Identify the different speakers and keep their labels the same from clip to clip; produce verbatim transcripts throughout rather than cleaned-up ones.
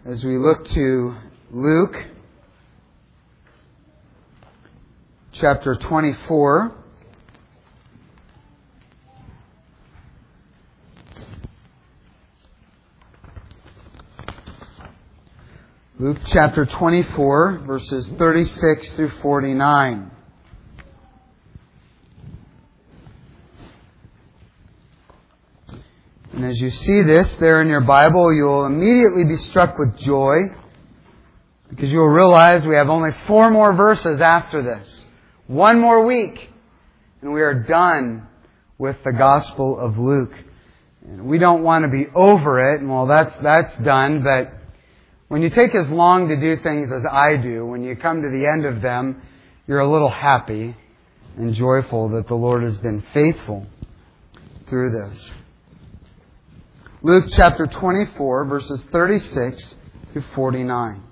Speaker 1: as we look to Luke chapter twenty-four. Luke chapter twenty-four, verses thirty-six through forty-nine. And as you see this there in your Bible, you'll immediately be struck with joy, because you'll realize we have only four more verses after this. One more week, and we are done with the Gospel of Luke. And we don't want to be over it, and well, that's that's done, but when you take as long to do things as I do, when you come to the end of them, you're a little happy and joyful that the Lord has been faithful through this. Luke chapter twenty-four, verses thirty-six to forty-nine.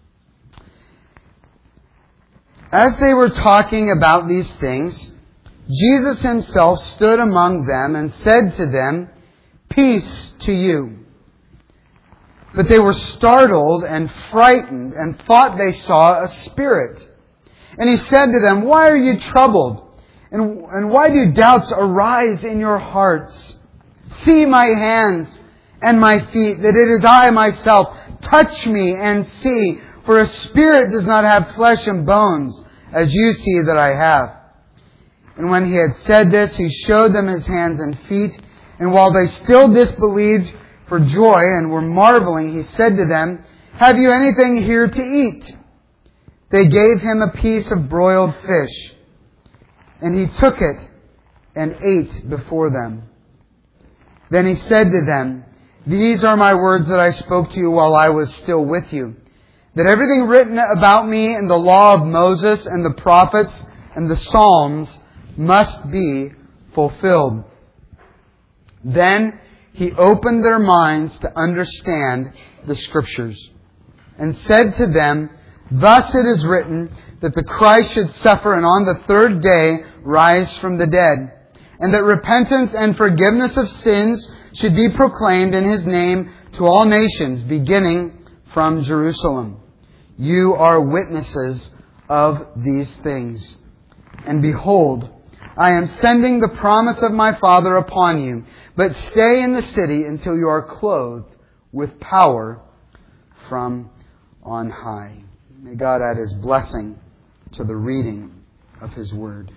Speaker 1: As they were talking about these things, Jesus Himself stood among them and said to them, "Peace to you." But they were startled and frightened and thought they saw a spirit. And He said to them, "Why are you troubled? And, and why do doubts arise in your hearts? See my hands and my feet, that it is I myself. Touch me and see, for a spirit does not have flesh and bones, as you see that I have." And when He had said this, He showed them His hands and feet. And while they still disbelieved for joy and were marveling, He said to them, "Have you anything here to eat?" They gave Him a piece of broiled fish, and He took it and ate before them. Then He said to them, "These are my words that I spoke to you while I was still with you, that everything written about me in the law of Moses and the prophets and the Psalms must be fulfilled." Then He opened their minds to understand the Scriptures, and said to them, "Thus it is written that the Christ should suffer and on the third day rise from the dead, and that repentance and forgiveness of sins should be proclaimed in His name to all nations, beginning from Jerusalem. You are witnesses of these things. And behold, I am sending the promise of my Father upon you, but stay in the city until you are clothed with power from on high." May God add His blessing to the reading of His Word.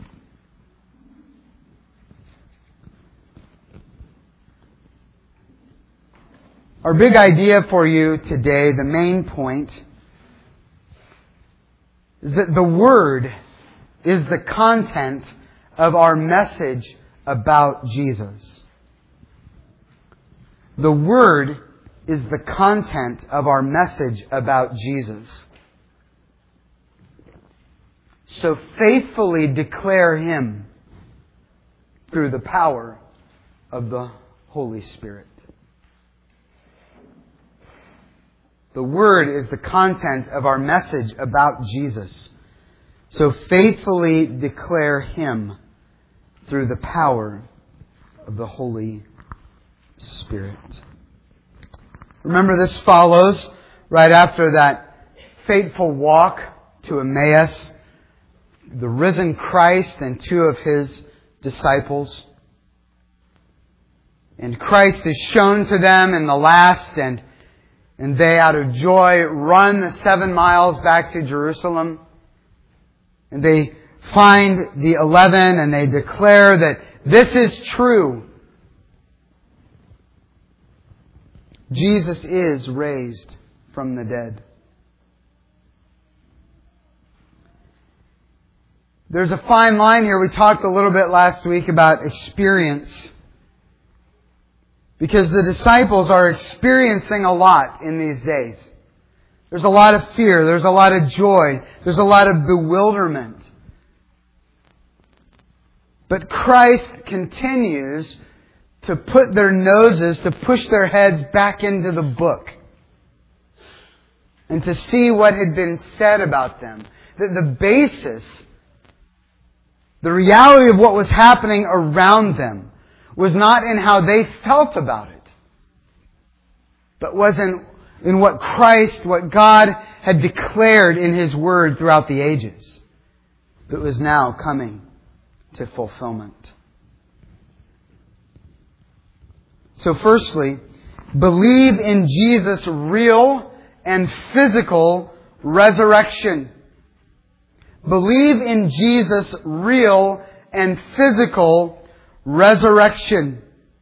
Speaker 1: Our big idea for you today, the main point, is that the Word is the content of our message about Jesus. The Word is the content of our message about Jesus. So faithfully declare Him through the power of the Holy Spirit. The Word is the content of our message about Jesus. So faithfully declare Him through the power of the Holy Spirit. Remember, this follows right after that fateful walk to Emmaus, the risen Christ and two of His disciples. And Christ is shown to them in the last, and And they, out of joy, run the seven miles back to Jerusalem. And they find the eleven and they declare that this is true. Jesus is raised from the dead. There's a fine line here. We talked a little bit last week about experience. Because the disciples are experiencing a lot in these days. There's a lot of fear. There's a lot of joy. There's a lot of bewilderment. But Christ continues to put their noses, to push their heads back into the book. And to see what had been said about them. The, the basis, the reality of what was happening around them was not in how they felt about it, but was in in what Christ, what God had declared in His Word throughout the ages, that was now coming to fulfillment. So firstly, believe in Jesus' real and physical resurrection. Believe in Jesus' real and physical resurrection.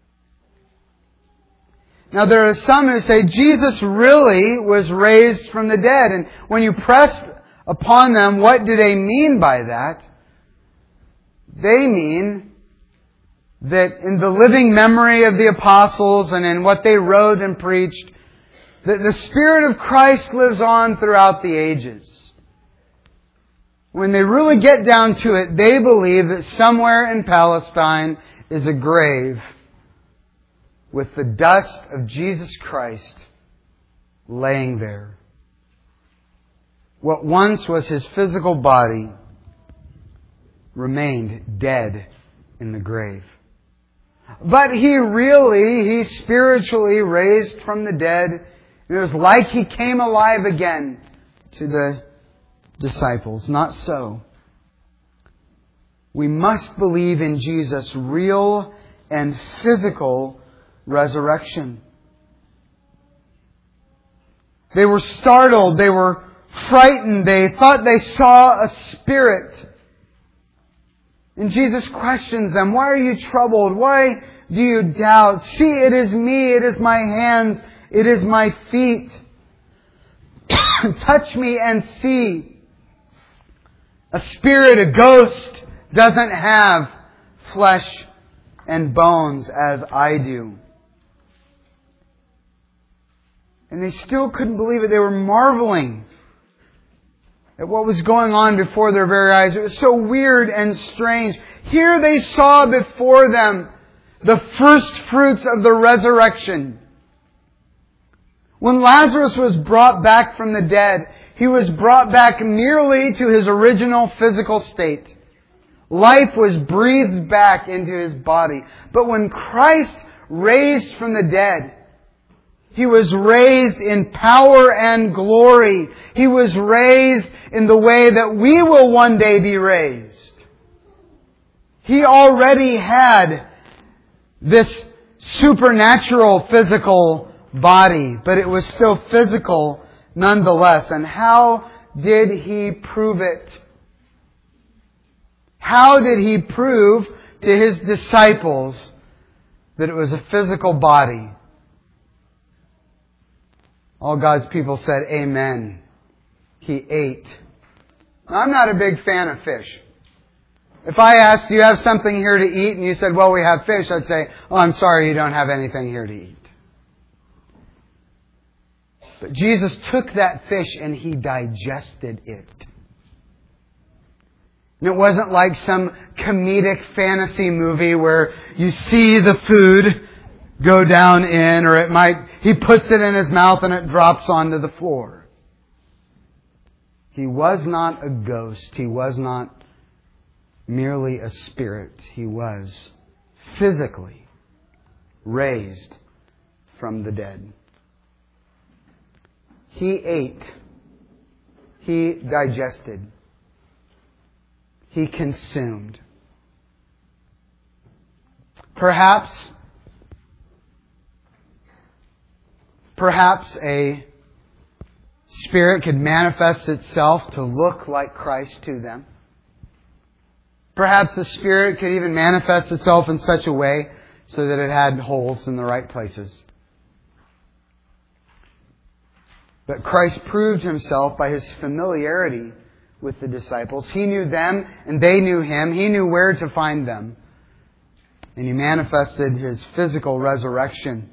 Speaker 1: Now there are some who say Jesus really was raised from the dead. And when you press upon them, what do they mean by that? They mean that in the living memory of the apostles and in what they wrote and preached, that the Spirit of Christ lives on throughout the ages. When they really get down to it, they believe that somewhere in Palestine is a grave with the dust of Jesus Christ laying there. What once was His physical body remained dead in the grave. But He really, He spiritually raised from the dead. It was like He came alive again to the disciples. Not so. We must believe in Jesus' real and physical resurrection. They were startled. They were frightened. They thought they saw a spirit. And Jesus questions them, "Why are you troubled? Why do you doubt? See, it is me. It is my hands. It is my feet. Touch me and see." A spirit, a ghost, doesn't have flesh and bones as I do. And they still couldn't believe it. They were marveling at what was going on before their very eyes. It was so weird and strange. Here they saw before them the first fruits of the resurrection. When Lazarus was brought back from the dead, he was brought back merely to his original physical state. Life was breathed back into his body. But when Christ raised from the dead, He was raised in power and glory. He was raised in the way that we will one day be raised. He already had this supernatural physical body, but it was still physical nonetheless. And how did He prove it? How did He prove to His disciples that it was a physical body? All God's people said, "Amen." He ate. Now, I'm not a big fan of fish. If I asked, "Do you have something here to eat?" and you said, "Well, we have fish," I'd say, "Oh, I'm sorry, you don't have anything here to eat." But Jesus took that fish and He digested it. And it wasn't like some comedic fantasy movie where you see the food go down in, or it might, He puts it in His mouth and it drops onto the floor. He was not a ghost. He was not merely a spirit. He was physically raised from the dead. He ate. He digested. He consumed. Perhaps Perhaps a spirit could manifest itself to look like Christ to them. Perhaps the spirit could even manifest itself in such a way so that it had holes in the right places. But Christ proved Himself by His familiarity with the disciples. He knew them and they knew Him. He knew where to find them. And He manifested His physical resurrection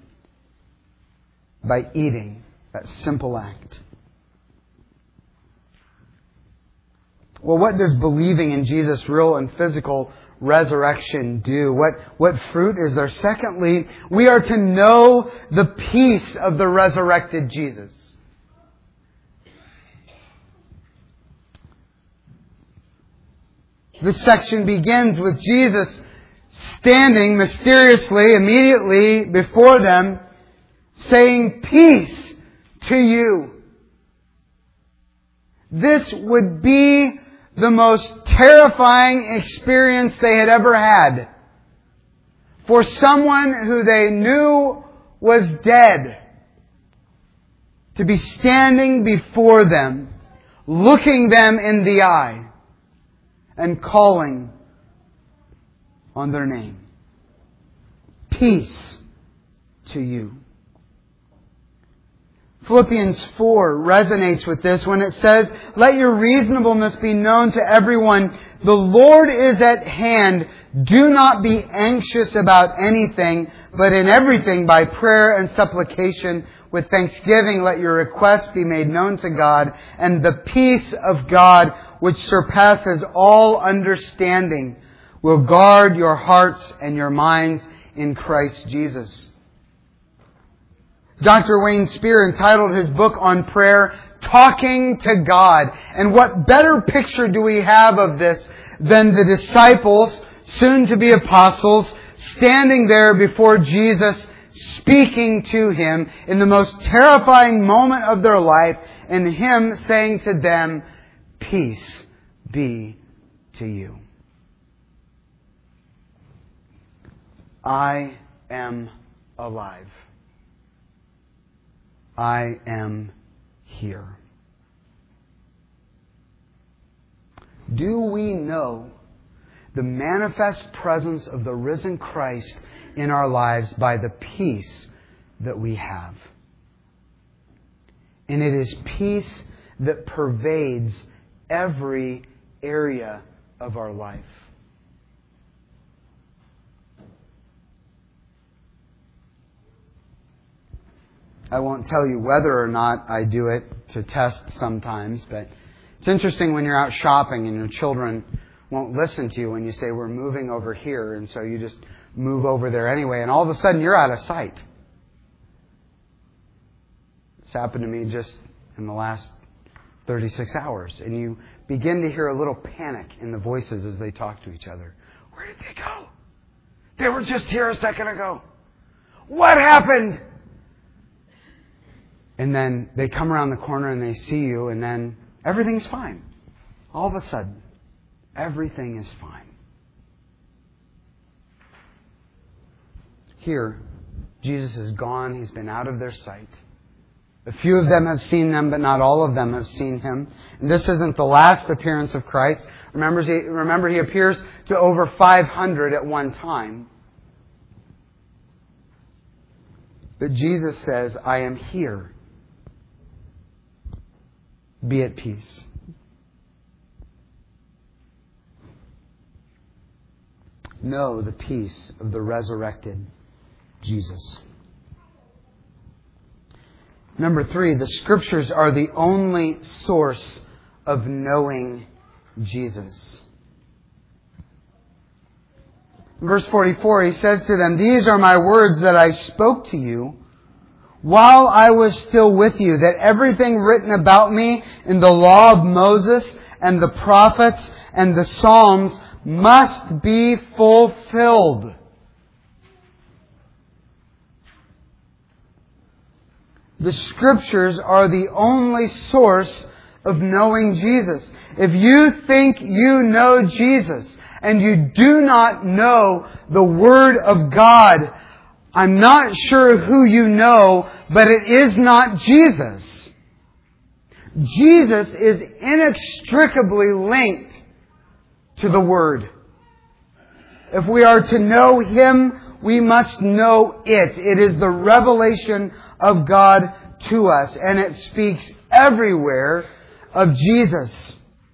Speaker 1: by eating, that simple act. Well, what does believing in Jesus' real and physical resurrection do? What, what fruit is there? Secondly, we are to know the peace of the resurrected Jesus. This section begins with Jesus standing mysteriously, immediately before them, saying, "Peace to you. This would be the most terrifying experience they had ever had. For someone who they knew was dead to be standing before them, looking them in the eye and calling on their name. Peace to you. Philippians four resonates with this when it says, "Let your reasonableness be known to everyone. The Lord is at hand. Do not be anxious about anything, but in everything by prayer and supplication with thanksgiving let your requests be made known to God, and the peace of God, which surpasses all understanding, will guard your hearts and your minds in Christ Jesus." Doctor Wayne Spear entitled his book on prayer, "Talking to God." And what better picture do we have of this than the disciples, soon to be apostles, standing there before Jesus, speaking to Him in the most terrifying moment of their life, and Him saying to them, "Peace be to you." I am alive. I am here. Do we know the manifest presence of the risen Christ in our lives by the peace that we have? And it is peace that pervades every area of our life. I won't tell you whether or not I do it to test sometimes, but it's interesting when you're out shopping and your children won't listen to you when you say, "We're moving over here," and so you just move over there anyway, and all of a sudden you're out of sight. It's happened to me just in the last thirty-six hours, and you begin to hear a little panic in the voices as they talk to each other. "Where did they go? They were just here a second ago. What happened?" And then they come around the corner and they see you, and then everything's fine. All of a sudden, everything is fine. Here, Jesus is gone. He's been out of their sight. A few of them have seen them, but not all of them have seen Him. And this isn't the last appearance of Christ. Remember, he, remember, He appears to over five hundred at one time. But Jesus says, "I am here. Be at peace." Know the peace of the resurrected Jesus. Number three, the Scriptures are the only source of knowing Jesus. In verse forty-four, He says to them, "These are my words that I spoke to you while I was still with you, that everything written about me in the law of Moses and the prophets and the Psalms must be fulfilled." The Scriptures are the only source of knowing Jesus. If you think you know Jesus and you do not know the Word of God, I'm not sure who you know, but it is not Jesus. Jesus is inextricably linked to the Word. If we are to know Him, we must know it. It is the revelation of God to us, and it speaks everywhere of Jesus.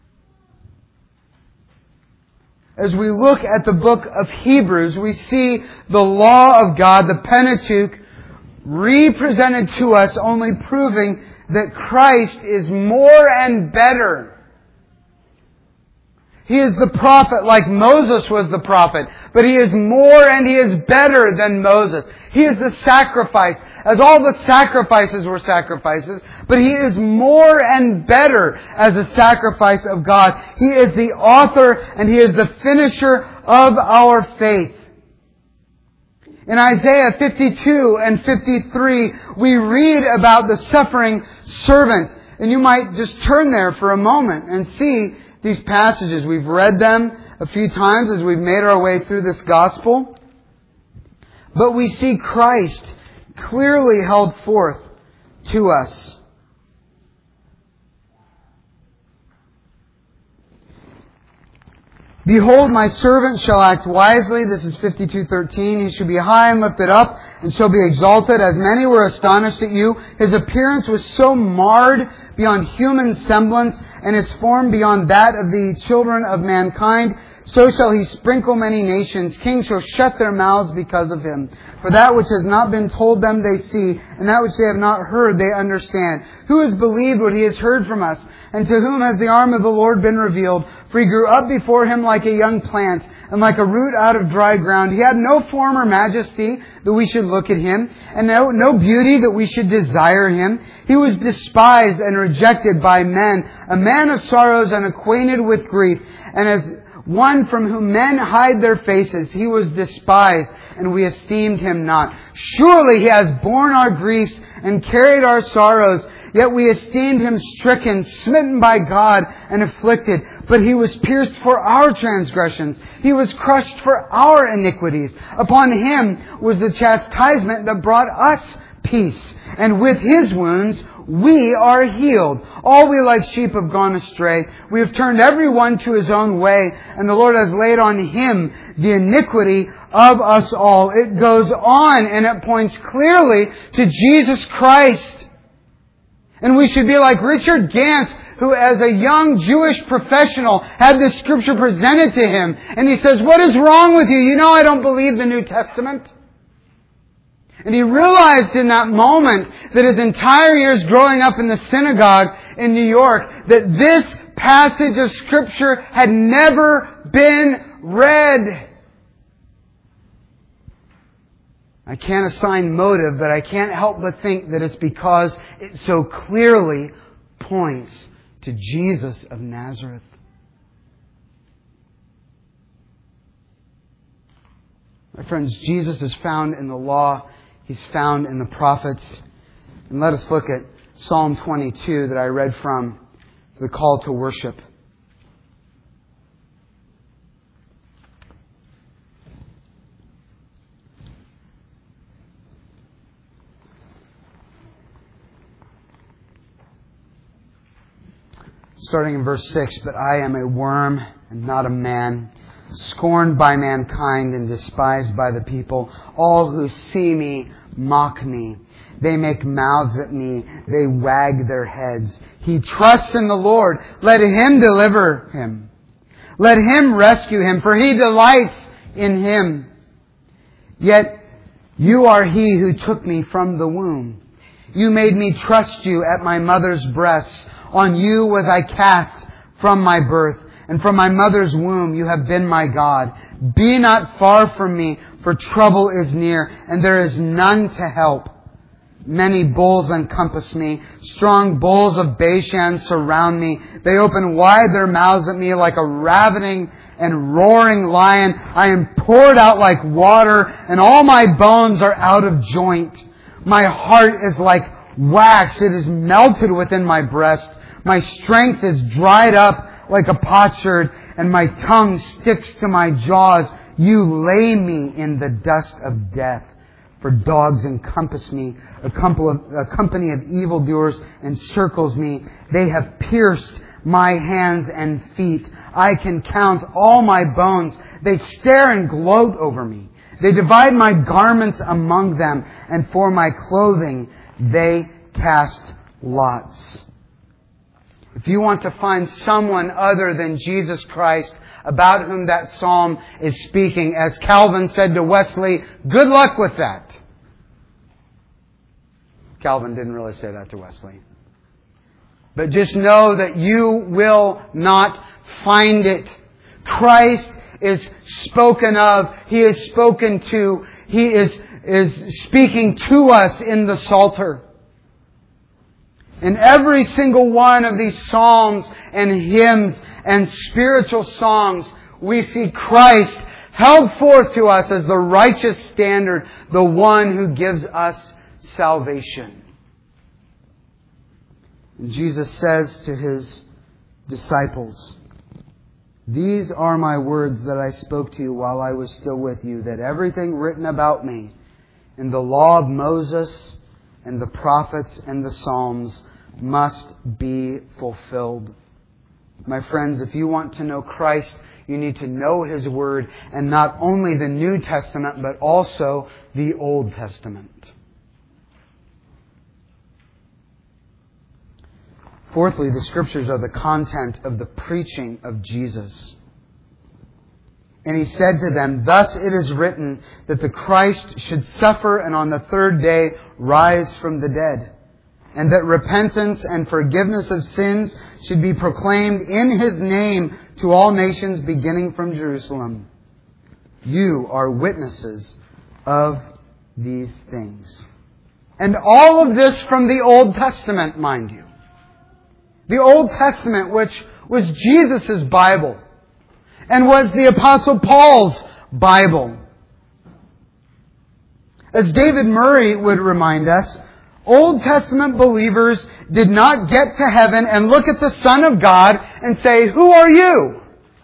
Speaker 1: As we look at the book of Hebrews, we see the law of God, the Pentateuch, represented to us, only proving that Christ is more and better. He is the prophet like Moses was the prophet, but He is more and He is better than Moses. He is the sacrifice, as all the sacrifices were sacrifices, but He is more and better as a sacrifice of God. He is the author and He is the finisher of our faith. In Isaiah fifty-two and fifty-three, we read about the suffering servant. And you might just turn there for a moment and see these passages. We've read them a few times as we've made our way through this gospel. But we see Christ clearly held forth to us. Behold, my servant shall act wisely. This is fifty-two thirteen. He shall be high and lifted up and shall be exalted. As many were astonished at you, his appearance was so marred beyond human semblance, and his form beyond that of the children of mankind. So shall he sprinkle many nations. Kings shall shut their mouths because of him. For that which has not been told them they see, and that which they have not heard they understand. Who has believed what he has heard from us? And to whom has the arm of the Lord been revealed? For he grew up before him like a young plant, and like a root out of dry ground. He had no form or majesty that we should look at him, and no, no beauty that we should desire him. He was despised and rejected by men, a man of sorrows and acquainted with grief, and as one from whom men hide their faces. He was despised, and we esteemed him not. Surely he has borne our griefs and carried our sorrows. Yet we esteemed him stricken, smitten by God, and afflicted. But he was pierced for our transgressions. He was crushed for our iniquities. Upon him was the chastisement that brought us peace. And with his wounds we are healed. All we like sheep have gone astray. We have turned every one to his own way, and the Lord has laid on him the iniquity of us all. It goes on, and it points clearly to Jesus Christ. And we should be like Richard Gant, who as a young Jewish professional had this scripture presented to him. And he says, "What is wrong with you? You know I don't believe the New Testament." And he realized in that moment that his entire years growing up in the synagogue in New York, that this passage of Scripture had never been read. I can't assign motive, but I can't help but think that it's because it so clearly points to Jesus of Nazareth. My friends, Jesus is found in the law. He's found in the prophets. And let us look at Psalm twenty-two that I read from, the call to worship. Starting in verse six, "But I am a worm and not a man, scorned by mankind and despised by the people. All who see me mock me. They make mouths at me. They wag their heads. He trusts in the Lord. Let him deliver him. Let him rescue him, for he delights in him. Yet you are he who took me from the womb. You made me trust you at my mother's breast. On you was I cast from my birth. And from my mother's womb you have been my God. Be not far from me, for trouble is near, and there is none to help. Many bulls encompass me. Strong bulls of Bashan surround me. They open wide their mouths at me like a ravening and roaring lion. I am poured out like water, and all my bones are out of joint. My heart is like wax. It is melted within my breast. My strength is dried up like a potsherd, and my tongue sticks to my jaws. You lay me in the dust of death. For dogs encompass me. A company of evildoers encircles me. They have pierced my hands and feet. I can count all my bones. They stare and gloat over me. They divide my garments among them, and for my clothing they cast lots. If you want to find someone other than Jesus Christ about whom that psalm is speaking, as Calvin said to Wesley, good luck with that. Calvin didn't really say that to Wesley. But just know that you will not find it. Christ is spoken of. He is spoken to. He is, is speaking to us in the Psalter. In every single one of these psalms and hymns and spiritual songs, we see Christ held forth to us as the righteous standard, the one who gives us salvation. And Jesus says to His disciples, "These are my words that I spoke to you while I was still with you, that everything written about me in the law of Moses and the prophets and the Psalms must be fulfilled." My friends, if you want to know Christ, you need to know His Word, and not only the New Testament, but also the Old Testament. Fourthly, the Scriptures are the content of the preaching of Jesus. And He said to them, "Thus it is written that the Christ should suffer and on the third day rise from the dead, and that repentance and forgiveness of sins should be proclaimed in His name to all nations beginning from Jerusalem. You are witnesses of these things." And all of this from the Old Testament, mind you. The Old Testament, which was Jesus' Bible and was the Apostle Paul's Bible. As David Murray would remind us, Old Testament believers did not get to heaven and look at the Son of God and say, "Who are you?"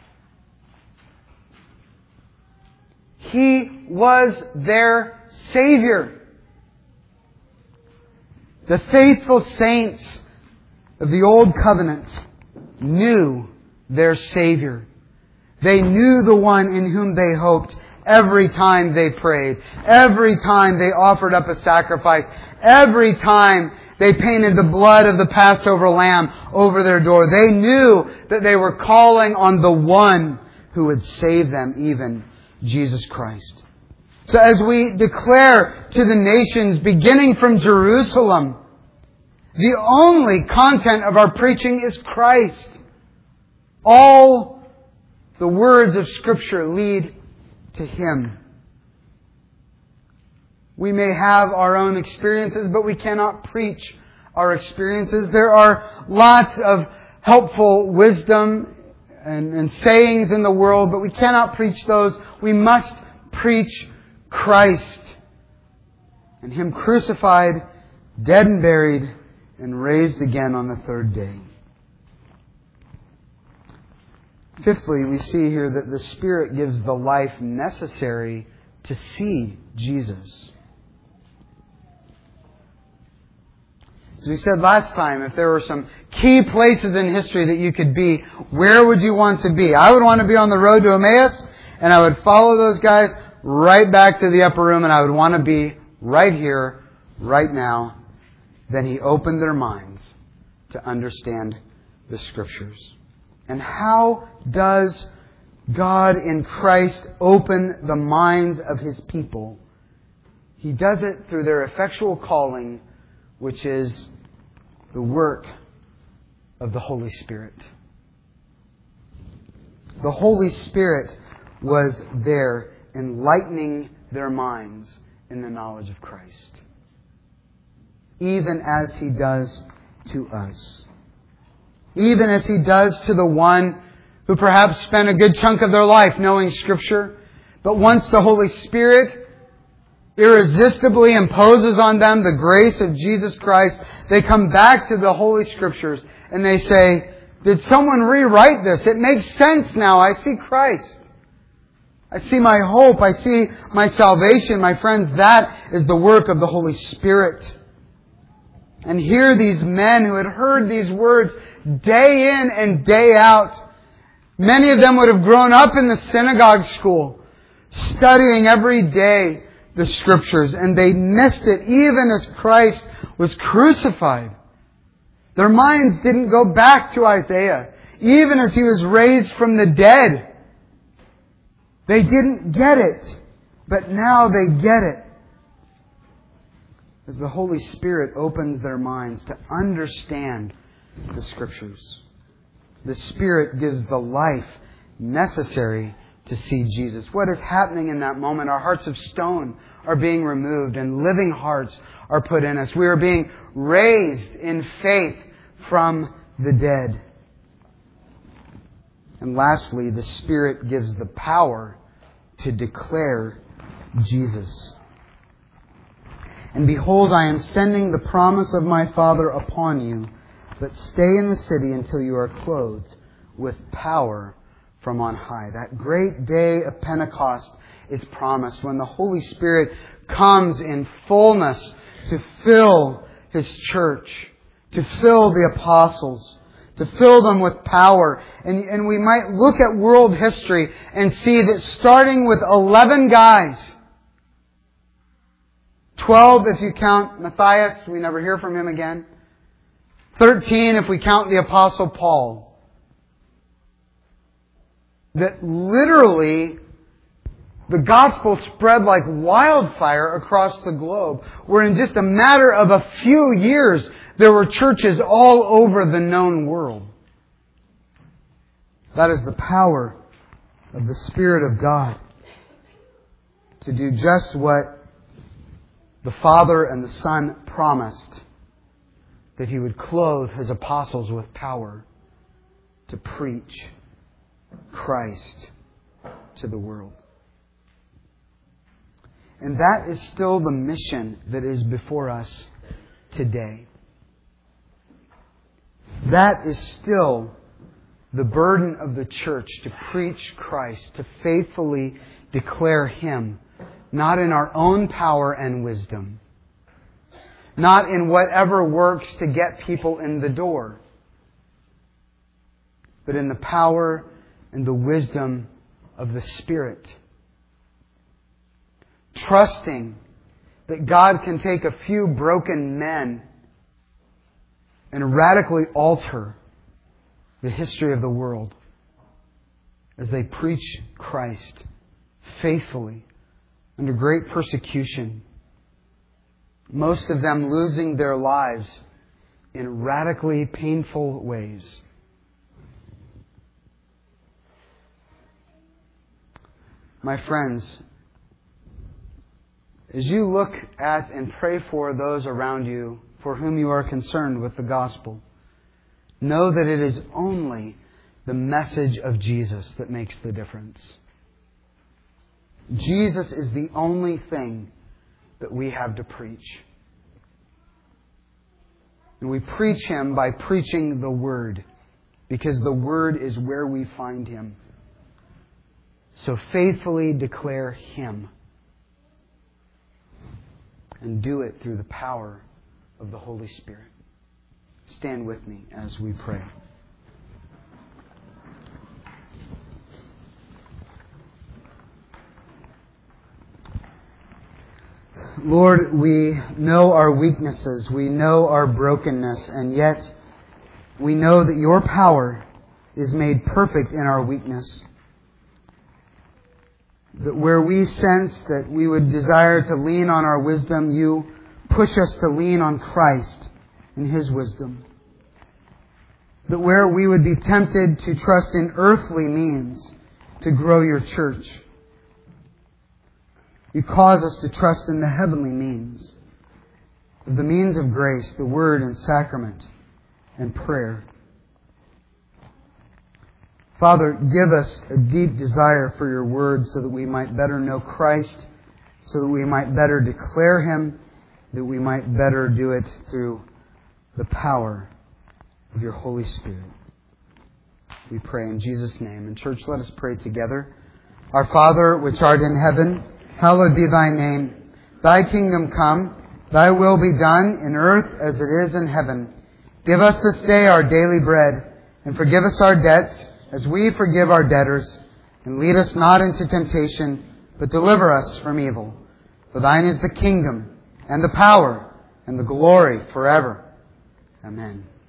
Speaker 1: He was their Savior. The faithful saints of the Old Covenant knew their Savior. They knew the one in whom they hoped every time they prayed, every time they offered up a sacrifice, every time they painted the blood of the Passover lamb over their door. They knew that they were calling on the one who would save them, even Jesus Christ. So as we declare to the nations, beginning from Jerusalem, the only content of our preaching is Christ. All the words of Scripture lead to Him. We may have our own experiences, but we cannot preach our experiences. There are lots of helpful wisdom and, and sayings in the world, but we cannot preach those. We must preach Christ and Him crucified, dead and buried, and raised again on the third day. Fifthly, we see here that the Spirit gives the life necessary to see Jesus. As we said last time, if there were some key places in history that you could be, where would you want to be? I would want to be on the road to Emmaus, and I would follow those guys right back to the upper room, and I would want to be right here, right now. Then He opened their minds to understand the Scriptures. And how does God in Christ open the minds of His people? He does it through their effectual calling, which is the work of the Holy Spirit. The Holy Spirit was there enlightening their minds in the knowledge of Christ, even as He does to us. Even as He does to the one who perhaps spent a good chunk of their life knowing Scripture, but once the Holy Spirit irresistibly imposes on them the grace of Jesus Christ, they come back to the Holy Scriptures and they say, "Did someone rewrite this? It makes sense now. I see Christ. I see my hope. I see my salvation." My friends, that is the work of the Holy Spirit. And here these men who had heard these words day in and day out, many of them would have grown up in the synagogue school, studying every day the Scriptures, and they missed it even as Christ was crucified. Their minds didn't go back to Isaiah, even as He was raised from the dead. They didn't get it, but now they get it. As the Holy Spirit opens their minds to understand the Scriptures. The Spirit gives the life necessary to see Jesus. What is happening in that moment? Our hearts of stone are being removed and living hearts are put in us. We are being raised in faith from the dead. And lastly, the Spirit gives the power to declare Jesus. And behold, I am sending the promise of my Father upon you, but stay in the city until you are clothed with power from on high. That great day of Pentecost is promised when the Holy Spirit comes in fullness to fill His church, to fill the apostles, to fill them with power. And, and we might look at world history and see that starting with eleven guys, twelve if you count Matthias, we never hear from him again, thirteen if we count the Apostle Paul, that literally the gospel spread like wildfire across the globe, where in just a matter of a few years there were churches all over the known world. That is the power of the Spirit of God to do just what the Father and the Son promised, that He would clothe His apostles with power to preach Christ to the world. And that is still the mission that is before us today. That is still the burden of the church, to preach Christ, to faithfully declare Him, not in our own power and wisdom, not in whatever works to get people in the door, but in the power and the wisdom of the Spirit. Trusting that God can take a few broken men and radically alter the history of the world as they preach Christ faithfully under great persecution, most of them losing their lives in radically painful ways. My friends, as you look at and pray for those around you for whom you are concerned with the gospel, know that it is only the message of Jesus that makes the difference. Jesus is the only thing that we have to preach. And we preach Him by preaching the Word, because the Word is where we find Him. So faithfully declare Him. And do it through the power of the Holy Spirit. Stand with me as we pray. Lord, we know our weaknesses, we know our brokenness, and yet we know that Your power is made perfect in our weakness. That where we sense that we would desire to lean on our wisdom, You push us to lean on Christ and His wisdom. That where we would be tempted to trust in earthly means to grow Your church, You cause us to trust in the heavenly means, the means of grace, the Word and sacrament and prayer. Father, give us a deep desire for Your Word so that we might better know Christ, so that we might better declare Him, that we might better do it through the power of Your Holy Spirit. We pray in Jesus' name. And church, let us pray together. Our Father, which art in heaven, hallowed be Thy name. Thy kingdom come, Thy will be done in earth as it is in heaven. Give us this day our daily bread, and forgive us our debts, as we forgive our debtors, and lead us not into temptation, but deliver us from evil. For Thine is the kingdom, and the power, and the glory forever. Amen.